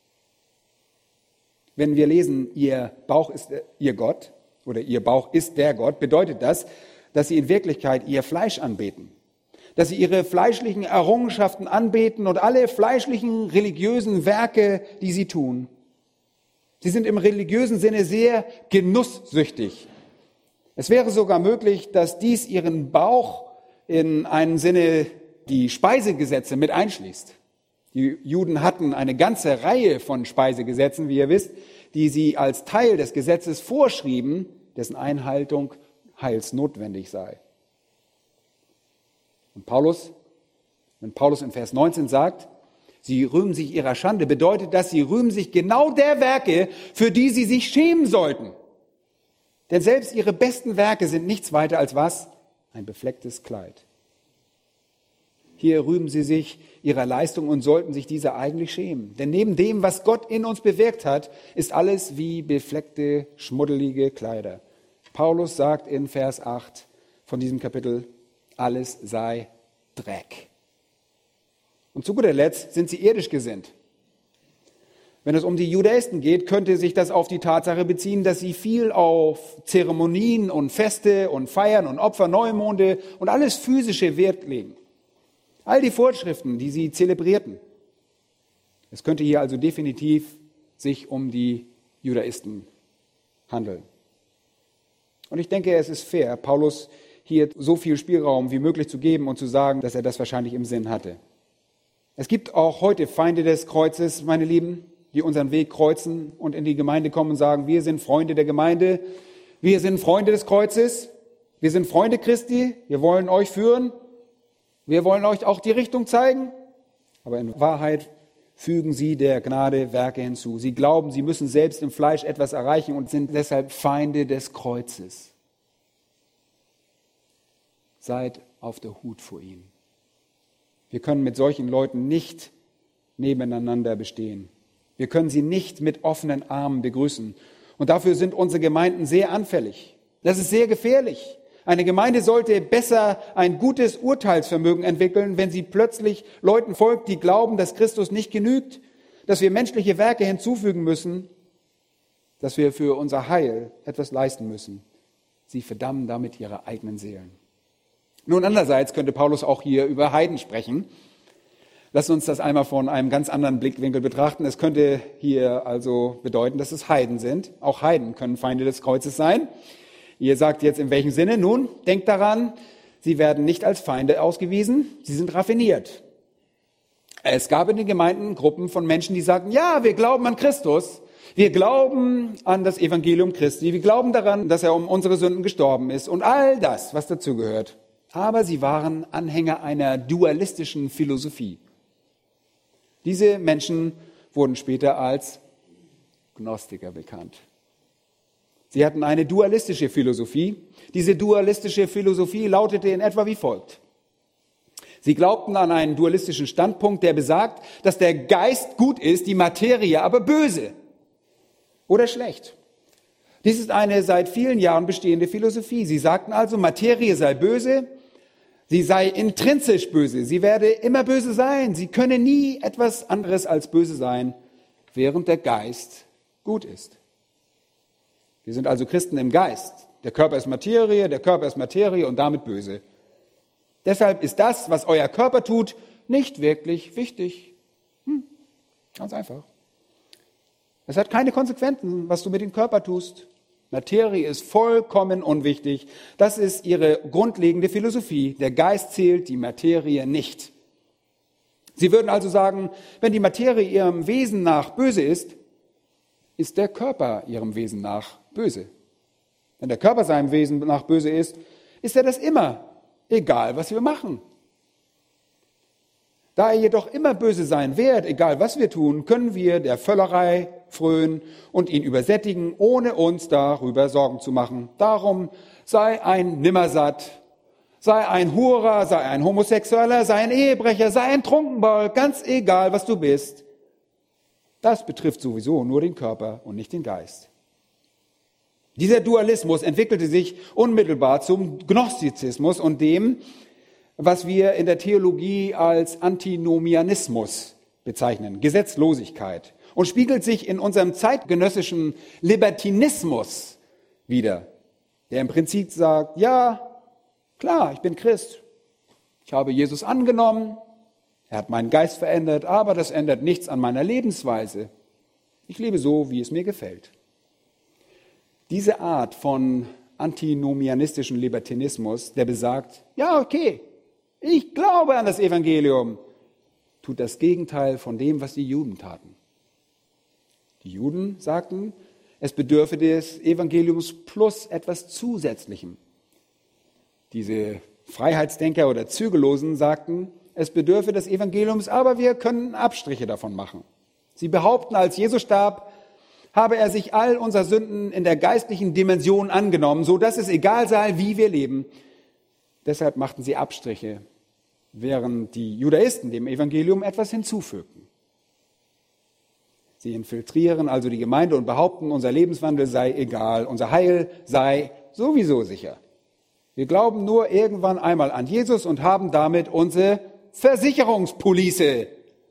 Wenn wir lesen, ihr Bauch ist ihr Gott oder ihr Bauch ist der Gott, bedeutet das, dass sie in Wirklichkeit ihr Fleisch anbeten. Dass sie ihre fleischlichen Errungenschaften anbeten und alle fleischlichen religiösen Werke, die sie tun. Sie sind im religiösen Sinne sehr genusssüchtig. Es wäre sogar möglich, dass dies ihren Bauch in einem Sinne die Speisegesetze mit einschließt. Die Juden hatten eine ganze Reihe von Speisegesetzen, wie ihr wisst, die sie als Teil des Gesetzes vorschrieben, dessen Einhaltung heilsnotwendig sei. Und wenn Paulus in Vers 19 sagt, sie rühmen sich ihrer Schande, bedeutet das, sie rühmen sich genau der Werke, für die sie sich schämen sollten. Denn selbst ihre besten Werke sind nichts weiter als was? Ein beflecktes Kleid. Hier rühmen sie sich ihrer Leistung und sollten sich dieser eigentlich schämen. Denn neben dem, was Gott in uns bewirkt hat, ist alles wie befleckte, schmuddelige Kleider. Paulus sagt in Vers 8 von diesem Kapitel, alles sei Dreck. Und zu guter Letzt sind sie irdisch gesinnt. Wenn es um die Judaisten geht, könnte sich das auf die Tatsache beziehen, dass sie viel auf Zeremonien und Feste und Feiern und Opfer, Neumonde und alles physische Wert legen. All die Vorschriften, die sie zelebrierten. Es könnte hier also definitiv sich um die Judaisten handeln. Und ich denke, es ist fair, Paulus hier so viel Spielraum wie möglich zu geben und zu sagen, dass er das wahrscheinlich im Sinn hatte. Es gibt auch heute Feinde des Kreuzes, meine Lieben, die unseren Weg kreuzen und in die Gemeinde kommen und sagen, wir sind Freunde der Gemeinde, wir sind Freunde des Kreuzes, wir sind Freunde Christi, wir wollen euch führen, wir wollen euch auch die Richtung zeigen. Aber in Wahrheit fügen sie der Gnade Werke hinzu. Sie glauben, sie müssen selbst im Fleisch etwas erreichen und sind deshalb Feinde des Kreuzes. Seid auf der Hut vor ihnen. Wir können mit solchen Leuten nicht nebeneinander bestehen. Wir können sie nicht mit offenen Armen begrüßen. Und dafür sind unsere Gemeinden sehr anfällig. Das ist sehr gefährlich. Eine Gemeinde sollte besser ein gutes Urteilsvermögen entwickeln, wenn sie plötzlich Leuten folgt, die glauben, dass Christus nicht genügt, dass wir menschliche Werke hinzufügen müssen, dass wir für unser Heil etwas leisten müssen. Sie verdammen damit ihre eigenen Seelen. Nun, andererseits könnte Paulus auch hier über Heiden sprechen. Lasst uns das einmal von einem ganz anderen Blickwinkel betrachten. Es könnte hier also bedeuten, dass es Heiden sind. Auch Heiden können Feinde des Kreuzes sein. Ihr sagt jetzt, in welchem Sinne? Nun, denkt daran, sie werden nicht als Feinde ausgewiesen, sie sind raffiniert. Es gab in den Gemeinden Gruppen von Menschen, die sagten, ja, wir glauben an Christus, Wir glauben an das Evangelium Christi. Wir glauben daran, dass er um unsere Sünden gestorben ist und all das, was dazugehört. Aber sie waren Anhänger einer dualistischen Philosophie. Diese Menschen wurden später als Gnostiker bekannt. Sie hatten eine dualistische Philosophie. Diese dualistische Philosophie lautete in etwa wie folgt. Sie glaubten an einen dualistischen Standpunkt, der besagt, dass der Geist gut ist, die Materie aber böse oder schlecht. Dies ist eine seit vielen Jahren bestehende Philosophie. Sie sagten also, Materie sei böse, sie sei intrinsisch böse, sie werde immer böse sein, sie könne nie etwas anderes als böse sein, während der Geist gut ist. Wir sind also Christen im Geist. Der Körper ist Materie und damit böse. Deshalb ist das, was euer Körper tut, nicht wirklich wichtig. Ganz einfach. Es hat keine Konsequenzen, was du mit dem Körper tust. Materie ist vollkommen unwichtig. Das ist ihre grundlegende Philosophie. Der Geist zählt, die Materie nicht. Sie würden also sagen, wenn die Materie ihrem Wesen nach böse ist, ist der Körper ihrem Wesen nach böse. Wenn der Körper seinem Wesen nach böse ist er das immer, egal was wir machen. Da er jedoch immer böse sein wird, egal was wir tun, können wir der Völlerei frönen und ihn übersättigen, ohne uns darüber Sorgen zu machen. Darum sei ein Nimmersatt, sei ein Hurer, sei ein Homosexueller, sei ein Ehebrecher, sei ein Trunkenbold, ganz egal was du bist. Das betrifft sowieso nur den Körper und nicht den Geist. Dieser Dualismus entwickelte sich unmittelbar zum Gnostizismus und dem, was wir in der Theologie als Antinomianismus bezeichnen, Gesetzlosigkeit, und spiegelt sich in unserem zeitgenössischen Libertinismus wider, der im Prinzip sagt, ja, klar, ich bin Christ, ich habe Jesus angenommen, er hat meinen Geist verändert, aber das ändert nichts an meiner Lebensweise. Ich lebe so, wie es mir gefällt. Diese Art von antinomianistischen Libertinismus, der besagt, ja, okay, ich glaube an das Evangelium, tut das Gegenteil von dem, was die Juden taten. Die Juden sagten, es bedürfe des Evangeliums plus etwas Zusätzlichem. Diese Freiheitsdenker oder Zügellosen sagten, es bedürfe des Evangeliums, aber wir können Abstriche davon machen. Sie behaupten, als Jesus starb, habe er sich all unserer Sünden in der geistlichen Dimension angenommen, so dass es egal sei, wie wir leben. Deshalb machten sie Abstriche, während die Judaisten dem Evangelium etwas hinzufügten. Sie infiltrieren also die Gemeinde und behaupten, unser Lebenswandel sei egal, unser Heil sei sowieso sicher. Wir glauben nur irgendwann einmal an Jesus und haben damit unsere Versicherungspolice.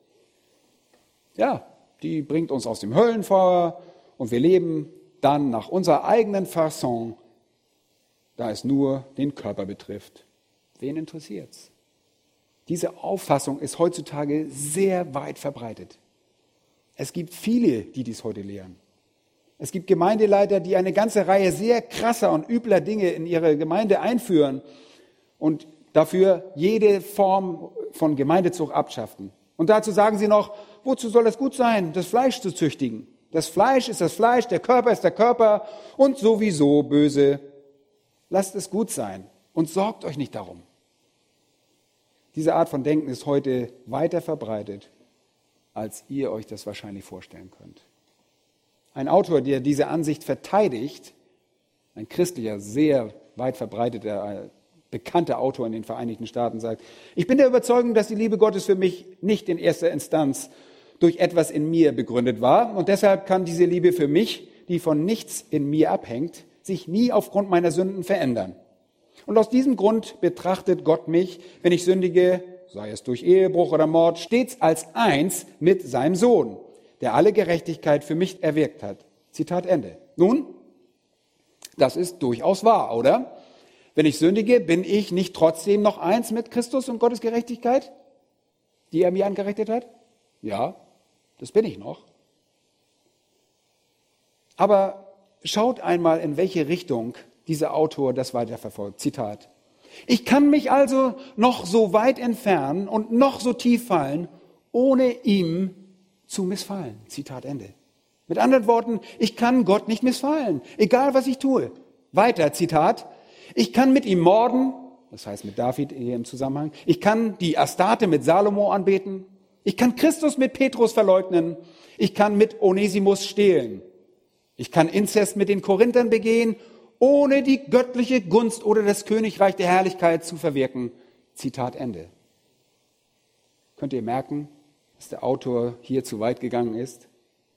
Ja, die bringt uns aus dem Höllenfeuer und wir leben dann nach unserer eigenen Fasson, da es nur den Körper betrifft. Wen interessiert's? Diese Auffassung ist heutzutage sehr weit verbreitet. Es gibt viele, die dies heute lehren. Es gibt Gemeindeleiter, die eine ganze Reihe sehr krasser und übler Dinge in ihre Gemeinde einführen und dafür jede Form von Gemeindezucht abschaffen. Und dazu sagen sie noch, wozu soll es gut sein, das Fleisch zu züchtigen? Das Fleisch ist das Fleisch, der Körper ist der Körper und sowieso böse. Lasst es gut sein und sorgt euch nicht darum. Diese Art von Denken ist heute weiter verbreitet, als ihr euch das wahrscheinlich vorstellen könnt. Ein Autor, der diese Ansicht verteidigt, ein christlicher, sehr weit verbreiteter, bekannter Autor in den Vereinigten Staaten, sagt, ich bin der Überzeugung, dass die Liebe Gottes für mich nicht in erster Instanz durch etwas in mir begründet war und deshalb kann diese Liebe für mich, die von nichts in mir abhängt, sich nie aufgrund meiner Sünden verändern. Und aus diesem Grund betrachtet Gott mich, wenn ich sündige, sei es durch Ehebruch oder Mord, stets als eins mit seinem Sohn, der alle Gerechtigkeit für mich erwirkt hat. Zitat Ende. Nun, das ist durchaus wahr, oder? Wenn ich sündige, bin ich nicht trotzdem noch eins mit Christus und Gottes Gerechtigkeit, die er mir angerechnet hat? Ja, das bin ich noch. Aber schaut einmal, in welche Richtung dieser Autor das weiterverfolgt. Zitat. Ich kann mich also noch so weit entfernen und noch so tief fallen, ohne ihm zu missfallen. Zitat Ende. Mit anderen Worten, ich kann Gott nicht missfallen, egal was ich tue. Weiter, Zitat, ich kann mit ihm morden, das heißt mit David hier im Zusammenhang, ich kann die Astarte mit Salomo anbeten, ich kann Christus mit Petrus verleugnen, ich kann mit Onesimus stehlen, ich kann Inzest mit den Korinthern begehen, ohne die göttliche Gunst oder das Königreich der Herrlichkeit zu verwirken. Zitat Ende. Könnt ihr merken, dass der Autor hier zu weit gegangen ist?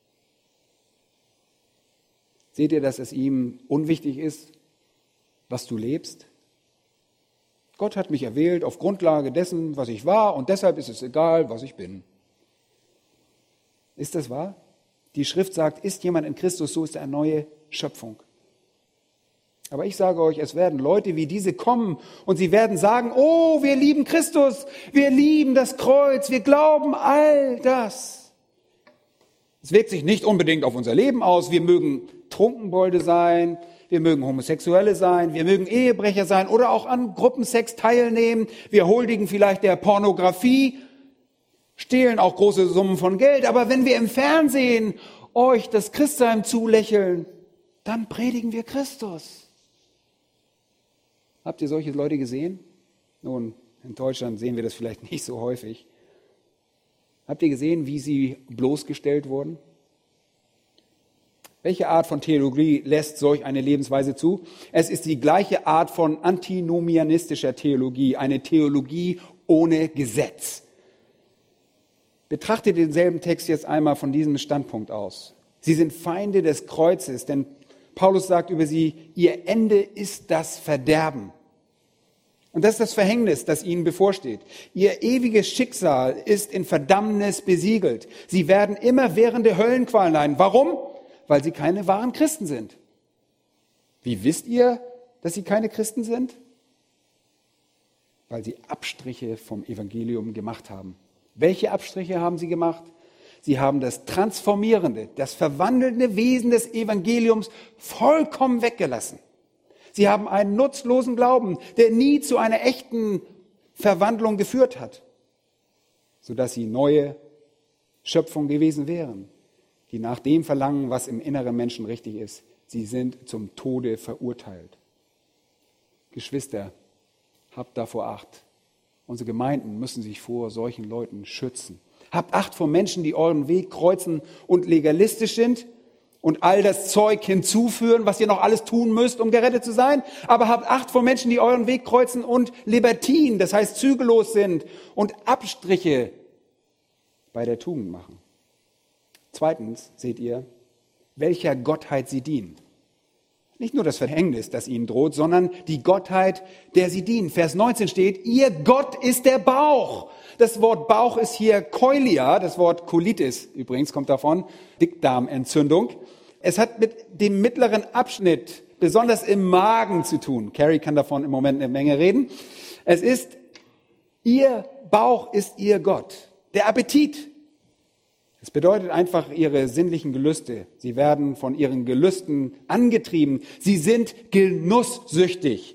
Seht ihr, dass es ihm unwichtig ist, was du lebst? Gott hat mich erwählt auf Grundlage dessen, was ich war, und deshalb ist es egal, was ich bin. Ist das wahr? Die Schrift sagt, ist jemand in Christus, so ist er eine neue Schöpfung. Aber ich sage euch, es werden Leute wie diese kommen und sie werden sagen, oh, wir lieben Christus, wir lieben das Kreuz, wir glauben all das. Es wirkt sich nicht unbedingt auf unser Leben aus. Wir mögen Trunkenbolde sein, wir mögen Homosexuelle sein, wir mögen Ehebrecher sein oder auch an Gruppensex teilnehmen. Wir huldigen vielleicht der Pornografie, stehlen auch große Summen von Geld. Aber wenn wir im Fernsehen euch das Christsein zulächeln, dann predigen wir Christus. Habt ihr solche Leute gesehen? Nun, in Deutschland sehen wir das vielleicht nicht so häufig. Habt ihr gesehen, wie sie bloßgestellt wurden? Welche Art von Theologie lässt solch eine Lebensweise zu? Es ist die gleiche Art von antinomianistischer Theologie, eine Theologie ohne Gesetz. Betrachtet denselben Text jetzt einmal von diesem Standpunkt aus. Sie sind Feinde des Kreuzes, denn Paulus sagt über sie, ihr Ende ist das Verderben. Und das ist das Verhängnis, das ihnen bevorsteht. Ihr ewiges Schicksal ist in Verdammnis besiegelt. Sie werden immerwährende Höllenqualen leiden. Warum? Weil sie keine wahren Christen sind. Wie wisst ihr, dass sie keine Christen sind? Weil sie Abstriche vom Evangelium gemacht haben. Welche Abstriche haben sie gemacht? Sie haben das transformierende, das verwandelnde Wesen des Evangeliums vollkommen weggelassen. Sie haben einen nutzlosen Glauben, der nie zu einer echten Verwandlung geführt hat, sodass sie neue Schöpfung gewesen wären, die nach dem verlangen, was im inneren Menschen richtig ist. Sie sind zum Tode verurteilt. Geschwister, habt davor Acht. Unsere Gemeinden müssen sich vor solchen Leuten schützen. Habt Acht vor Menschen, die euren Weg kreuzen und legalistisch sind und all das Zeug hinzuführen, was ihr noch alles tun müsst, um gerettet zu sein. Aber habt Acht vor Menschen, die euren Weg kreuzen und libertin, das heißt zügellos sind und Abstriche bei der Tugend machen. Zweitens seht ihr, welcher Gottheit sie dienen. Nicht nur das Verhängnis, das ihnen droht, sondern die Gottheit, der sie dienen. Vers 19 steht, ihr Gott ist der Bauch. Das Wort Bauch ist hier Koilia, das Wort Colitis übrigens kommt davon, Dickdarmentzündung. Es hat mit dem mittleren Abschnitt, besonders im Magen zu tun. Carrie kann davon im Moment eine Menge reden. Es ist, ihr Bauch ist ihr Gott. Der Appetit. Es bedeutet einfach ihre sinnlichen Gelüste. Sie werden von ihren Gelüsten angetrieben. Sie sind genusssüchtig.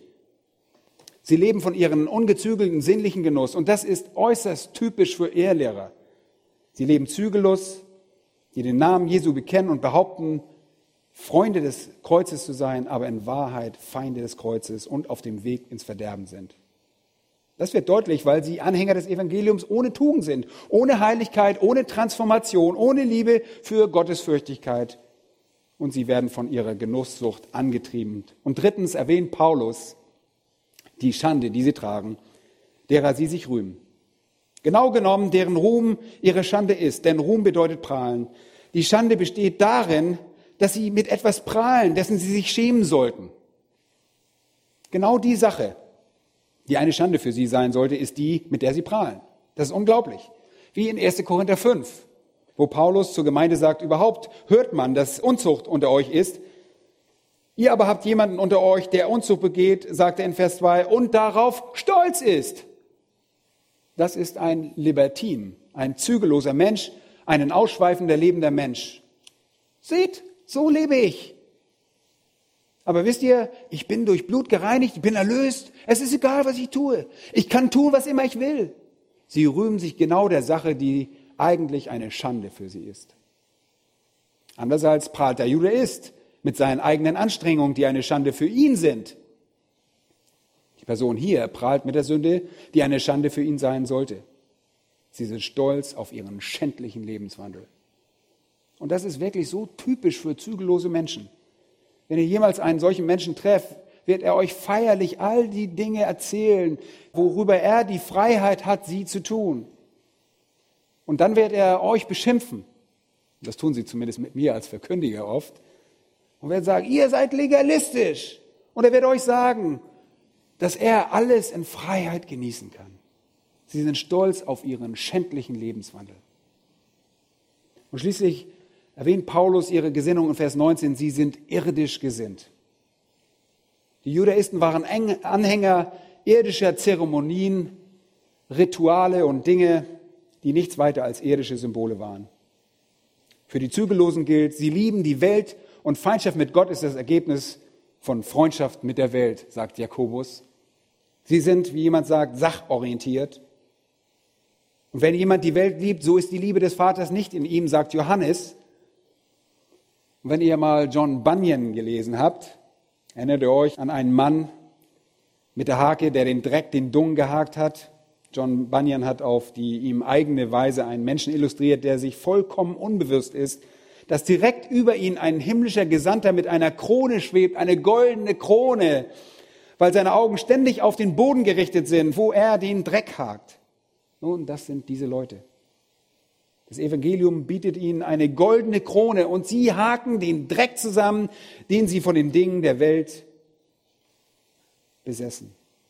Sie leben von ihren ungezügelten sinnlichen Genuss. Und das ist äußerst typisch für Ehelehrer. Sie leben zügellos, die den Namen Jesu bekennen und behaupten, Freunde des Kreuzes zu sein, aber in Wahrheit Feinde des Kreuzes und auf dem Weg ins Verderben sind. Das wird deutlich, weil sie Anhänger des Evangeliums ohne Tugend sind, ohne Heiligkeit, ohne Transformation, ohne Liebe für Gottesfürchtigkeit. Und sie werden von ihrer Genusssucht angetrieben. Und drittens erwähnt Paulus die Schande, die sie tragen, derer sie sich rühmen. Genau genommen, deren Ruhm ihre Schande ist, denn Ruhm bedeutet prahlen. Die Schande besteht darin, dass sie mit etwas prahlen, dessen sie sich schämen sollten. Genau die Sache, die eine Schande für sie sein sollte, ist die, mit der sie prahlen. Das ist unglaublich. Wie in 1. Korinther 5, wo Paulus zur Gemeinde sagt, überhaupt hört man, dass Unzucht unter euch ist. Ihr aber habt jemanden unter euch, der Unzucht begeht, sagt er in Vers 2, und darauf stolz ist. Das ist ein Libertin, ein zügelloser Mensch, ein ausschweifender, lebender Mensch. Seht, so lebe ich. Aber wisst ihr, ich bin durch Blut gereinigt, ich bin erlöst. Es ist egal, was ich tue. Ich kann tun, was immer ich will. Sie rühmen sich genau der Sache, die eigentlich eine Schande für sie ist. Andererseits prahlt der Judaist mit seinen eigenen Anstrengungen, die eine Schande für ihn sind. Die Person hier prahlt mit der Sünde, die eine Schande für ihn sein sollte. Sie sind stolz auf ihren schändlichen Lebenswandel. Und das ist wirklich so typisch für zügellose Menschen. Wenn ihr jemals einen solchen Menschen trefft, wird er euch feierlich all die Dinge erzählen, worüber er die Freiheit hat, sie zu tun. Und dann wird er euch beschimpfen. Das tun sie zumindest mit mir als Verkündiger oft. Und wird sagen, ihr seid legalistisch. Und er wird euch sagen, dass er alles in Freiheit genießen kann. Sie sind stolz auf ihren schändlichen Lebenswandel. Und schließlich erwähnt Paulus ihre Gesinnung in Vers 19, sie sind irdisch gesinnt. Die Judaisten waren Anhänger irdischer Zeremonien, Rituale und Dinge, die nichts weiter als irdische Symbole waren. Für die Zügellosen gilt, sie lieben die Welt und Feindschaft mit Gott ist das Ergebnis von Freundschaft mit der Welt, sagt Jakobus. Sie sind, wie jemand sagt, sachorientiert. Und wenn jemand die Welt liebt, so ist die Liebe des Vaters nicht in ihm, sagt Johannes. Und wenn ihr mal John Bunyan gelesen habt, erinnert ihr euch an einen Mann mit der Hake, der den Dreck, den Dung gehakt hat. John Bunyan hat auf die ihm eigene Weise einen Menschen illustriert, der sich vollkommen unbewusst ist, dass direkt über ihn ein himmlischer Gesandter mit einer Krone schwebt, eine goldene Krone, weil seine Augen ständig auf den Boden gerichtet sind, wo er den Dreck hakt. Nun, das sind diese Leute. Das Evangelium bietet ihnen eine goldene Krone und sie haken den Dreck zusammen, den sie von den Dingen der Welt besessen.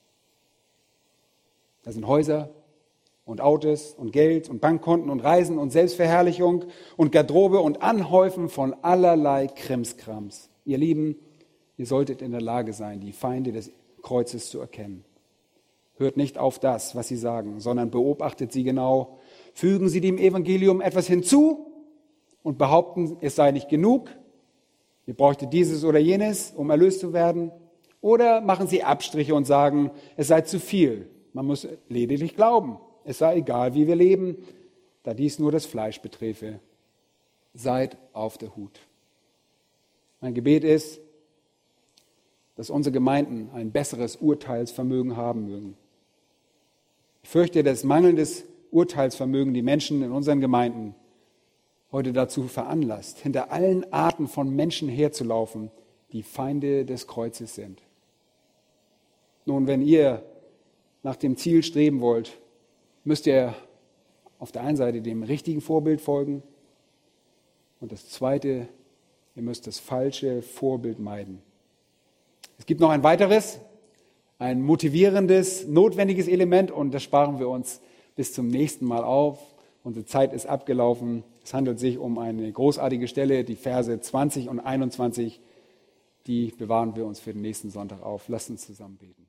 Das sind Häuser und Autos und Geld und Bankkonten und Reisen und Selbstverherrlichung und Garderobe und Anhäufen von allerlei Krimskrams. Ihr Lieben, ihr solltet in der Lage sein, die Feinde des Kreuzes zu erkennen. Hört nicht auf das, was sie sagen, sondern beobachtet sie genau. Fügen sie dem Evangelium etwas hinzu und behaupten, es sei nicht genug. Ihr bräuchtet dieses oder jenes, um erlöst zu werden. Oder machen sie Abstriche und sagen, es sei zu viel. Man muss lediglich glauben. Es sei egal, wie wir leben, da dies nur das Fleisch beträfe. Seid auf der Hut. Mein Gebet ist, dass unsere Gemeinden ein besseres Urteilsvermögen haben mögen. Ich fürchte, dass mangelndes Urteilsvermögen die Menschen in unseren Gemeinden heute dazu veranlasst, hinter allen Arten von Menschen herzulaufen, die Feinde des Kreuzes sind. Nun, wenn ihr nach dem Ziel streben wollt, müsst ihr auf der einen Seite dem richtigen Vorbild folgen und das Zweite, ihr müsst das falsche Vorbild meiden. Es gibt noch ein weiteres, ein motivierendes, notwendiges Element und das sparen wir uns bis zum nächsten Mal auf. Unsere Zeit ist abgelaufen. Es handelt sich um eine großartige Stelle, die Verse 20 und 21, die bewahren wir uns für den nächsten Sonntag auf. Lasst uns zusammen beten.